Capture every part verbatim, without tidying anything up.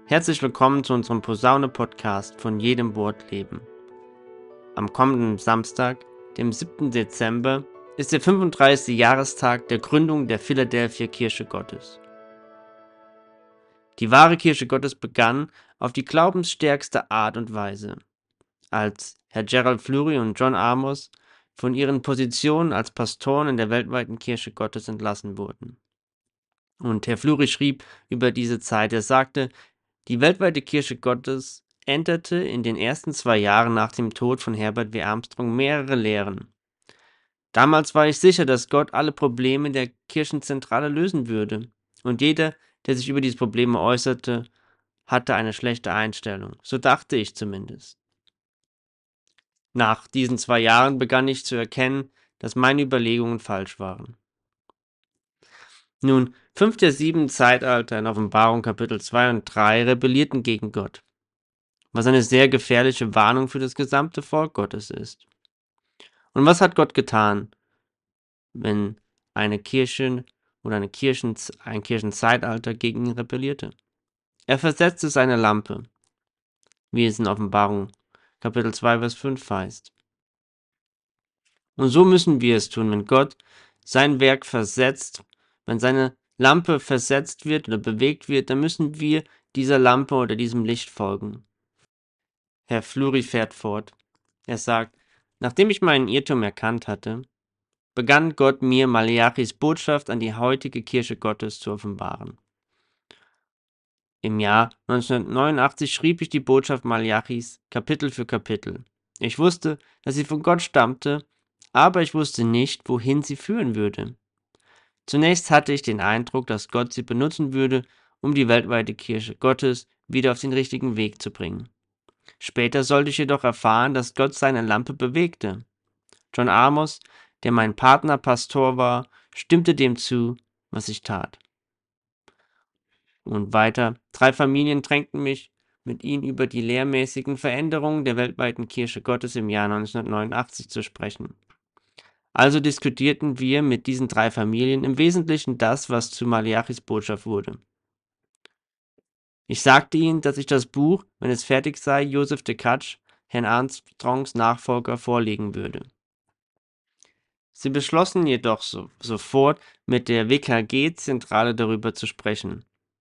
Herzlich willkommen zu unserem Posaune-Podcast von jedem Wort leben. Am kommenden Samstag, dem siebten Dezember, ist der fünfunddreißigste Jahrestag der Gründung der Philadelphia Kirche Gottes. Die wahre Kirche Gottes begann auf die glaubensstärkste Art und Weise, als Herr Gerald Fleury und John Amos von ihren Positionen als Pastoren in der weltweiten Kirche Gottes entlassen wurden. Und Herr Fleury schrieb über diese Zeit, er sagte: Die weltweite Kirche Gottes änderte in den ersten zwei Jahren nach dem Tod von Herbert W. Armstrong mehrere Lehren. Damals war ich sicher, dass Gott alle Probleme der Kirchenzentrale lösen würde. Und jeder, der sich über diese Probleme äußerte, hatte eine schlechte Einstellung. So dachte ich zumindest. Nach diesen zwei Jahren begann ich zu erkennen, dass meine Überlegungen falsch waren. Nun, fünf der sieben Zeitalter in Offenbarung Kapitel zwei und drei rebellierten gegen Gott, was eine sehr gefährliche Warnung für das gesamte Volk Gottes ist. Und was hat Gott getan, wenn eine Kirche oder eine Kirchen, ein Kirchenzeitalter gegen ihn rebellierte? Er versetzte seine Lampe, wie es in Offenbarung Kapitel zwei, Vers fünf heißt. Und so müssen wir es tun, wenn Gott sein Werk versetzt, wenn seine Lampe versetzt wird oder bewegt wird, dann müssen wir dieser Lampe oder diesem Licht folgen. Herr Fleury fährt fort. Er sagt: Nachdem ich meinen Irrtum erkannt hatte, begann Gott mir Maleachis Botschaft an die heutige Kirche Gottes zu offenbaren. Im Jahr neunzehnhundertneunundachtzig schrieb ich die Botschaft Maleachis Kapitel für Kapitel. Ich wusste, dass sie von Gott stammte, aber ich wusste nicht, wohin sie führen würde. Zunächst hatte ich den Eindruck, dass Gott sie benutzen würde, um die weltweite Kirche Gottes wieder auf den richtigen Weg zu bringen. Später sollte ich jedoch erfahren, dass Gott seine Lampe bewegte. John Amos, der mein Partnerpastor war, stimmte dem zu, was ich tat. Und weiter: Drei Familien drängten mich, mit ihnen über die lehrmäßigen Veränderungen der weltweiten Kirche Gottes im Jahr neunzehnhundertneunundachtzig zu sprechen. Also diskutierten wir mit diesen drei Familien im Wesentlichen das, was zu Maleachis Botschaft wurde. Ich sagte ihnen, dass ich das Buch, wenn es fertig sei, Joseph de Cache, Herrn Armstrongs Nachfolger, vorlegen würde. Sie beschlossen jedoch so, sofort, mit der W K G-Zentrale darüber zu sprechen.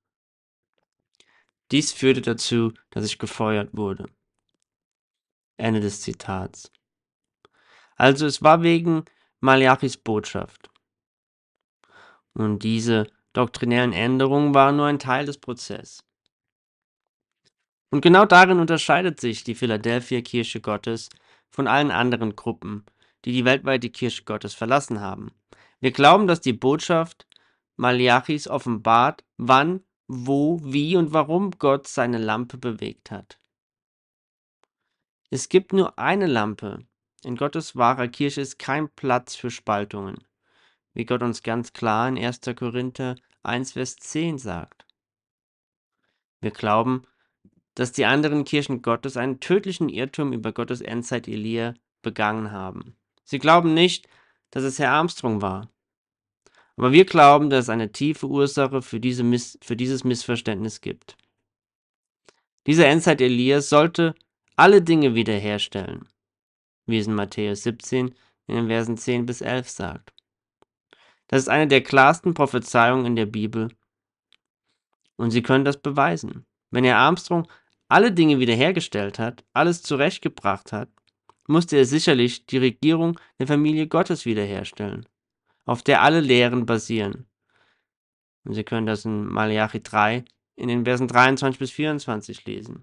Dies führte dazu, dass ich gefeuert wurde. Ende des Zitats. Also es war wegen Maleachis Botschaft. Und diese doktrinellen Änderungen waren nur ein Teil des Prozesses. Und genau darin unterscheidet sich die Philadelphia Kirche Gottes von allen anderen Gruppen, die die weltweite Kirche Gottes verlassen haben. Wir glauben, dass die Botschaft Maleachis offenbart, wann, wo, wie und warum Gott seine Lampe bewegt hat. Es gibt nur eine Lampe. In Gottes wahrer Kirche ist kein Platz für Spaltungen, wie Gott uns ganz klar in erster Korinther eins, Vers zehn sagt. Wir glauben, dass die anderen Kirchen Gottes einen tödlichen Irrtum über Gottes Endzeit Elia begangen haben. Sie glauben nicht, dass es Herr Armstrong war. Aber wir glauben, dass es eine tiefe Ursache für, diese Miss- für dieses Missverständnis gibt. Dieser Endzeit Elia sollte alle Dinge wiederherstellen, wie es in Matthäus siebzehn in den Versen zehn bis elf sagt. Das ist eine der klarsten Prophezeiungen in der Bibel und Sie können das beweisen. Wenn Herr Armstrong alle Dinge wiederhergestellt hat, alles zurechtgebracht hat, musste er sicherlich die Regierung der Familie Gottes wiederherstellen, auf der alle Lehren basieren. Und Sie können das in Maleachi drei in den Versen dreiundzwanzig bis vierundzwanzig lesen.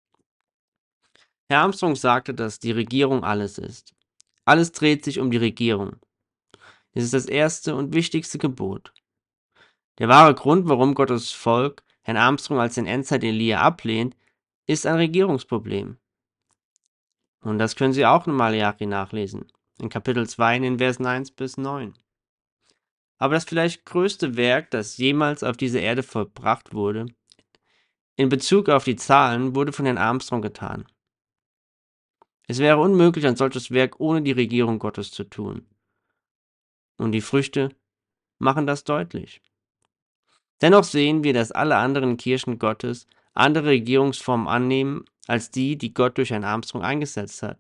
Herr Armstrong sagte, dass die Regierung alles ist. Alles dreht sich um die Regierung. Es ist das erste und wichtigste Gebot. Der wahre Grund, warum Gottes Volk Herrn Armstrong als den Endzeit-Elia ablehnt, ist ein Regierungsproblem. Und das können Sie auch in Maleachi nachlesen, in Kapitel zwei in den Versen eins bis neun. Aber das vielleicht größte Werk, das jemals auf dieser Erde vollbracht wurde, in Bezug auf die Zahlen, wurde von Herrn Armstrong getan. Es wäre unmöglich, ein solches Werk ohne die Regierung Gottes zu tun. Und die Früchte machen das deutlich. Dennoch sehen wir, dass alle anderen Kirchen Gottes andere Regierungsformen annehmen als die, die Gott durch einen Armstrong eingesetzt hat.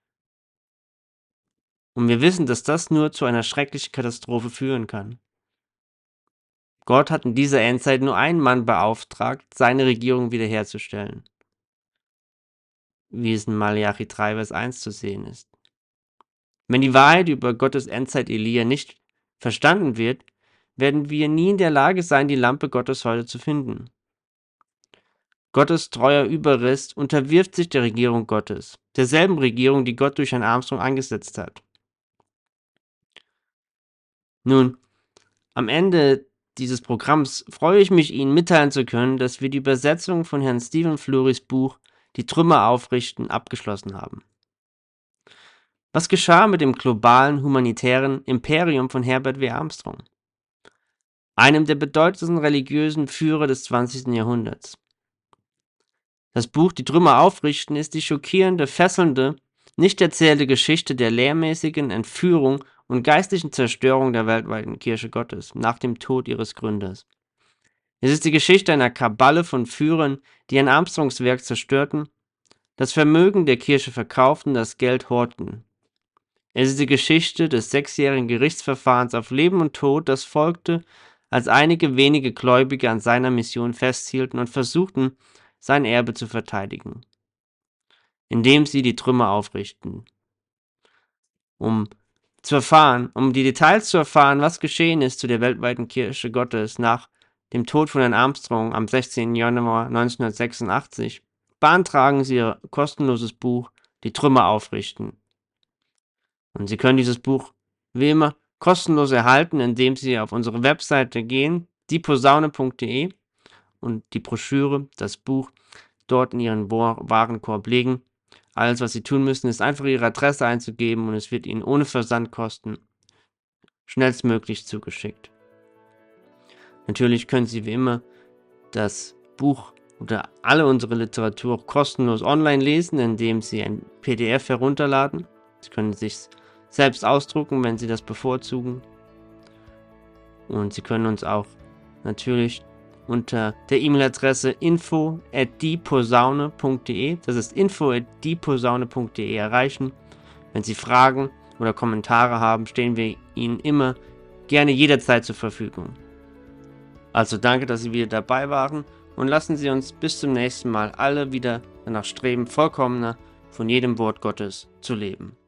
Und wir wissen, dass das nur zu einer schrecklichen Katastrophe führen kann. Gott hat in dieser Endzeit nur einen Mann beauftragt, seine Regierung wiederherzustellen, wie es in Malachi drei, Vers eins zu sehen ist. Wenn die Wahrheit über Gottes Endzeit Elia nicht verstanden wird, werden wir nie in der Lage sein, die Lampe Gottes heute zu finden. Gottes treuer Überrest unterwirft sich der Regierung Gottes, derselben Regierung, die Gott durch einen Armstrong eingesetzt hat. Nun, am Ende dieses Programms freue ich mich, Ihnen mitteilen zu können, dass wir die Übersetzung von Herrn Stephen Flurys Buch Die Trümmer aufrichten abgeschlossen haben. Was geschah mit dem globalen humanitären Imperium von Herbert W. Armstrong, einem der bedeutendsten religiösen Führer des zwanzigsten Jahrhunderts? Das Buch Die Trümmer aufrichten ist die schockierende, fesselnde, nicht erzählte Geschichte der lehrmäßigen Entführung und geistlichen Zerstörung der weltweiten Kirche Gottes nach dem Tod ihres Gründers. Es ist die Geschichte einer Kaballe von Führern, die ein Armstrongs Werk zerstörten, das Vermögen der Kirche verkauften, das Geld horten. Es ist die Geschichte des sechsjährigen Gerichtsverfahrens auf Leben und Tod, das folgte, als einige wenige Gläubige an seiner Mission festhielten und versuchten, sein Erbe zu verteidigen, indem sie die Trümmer aufrichten. Um zu erfahren, um die Details zu erfahren, was geschehen ist zu der weltweiten Kirche Gottes nach dem Tod von Herrn Armstrong am sechzehnten Januar neunzehnhundertsechsundachtzig, beantragen Sie Ihr kostenloses Buch Die Trümmer aufrichten. Und Sie können dieses Buch wie immer kostenlos erhalten, indem Sie auf unsere Webseite gehen, die posaune punkt de, und die Broschüre, das Buch, dort in Ihren Warenkorb legen. Alles, was Sie tun müssen, ist einfach Ihre Adresse einzugeben und es wird Ihnen ohne Versandkosten schnellstmöglich zugeschickt. Natürlich können Sie wie immer das Buch oder alle unsere Literatur kostenlos online lesen, indem Sie ein P D F herunterladen. Sie können es sich selbst ausdrucken, wenn Sie das bevorzugen. Und Sie können uns auch natürlich unter der E-Mail-Adresse info at die posaune punkt de, das ist info at die posaune punkt de, erreichen. Wenn Sie Fragen oder Kommentare haben, stehen wir Ihnen immer gerne jederzeit zur Verfügung. Also danke, dass Sie wieder dabei waren und lassen Sie uns bis zum nächsten Mal alle wieder danach streben, vollkommener von jedem Wort Gottes zu leben.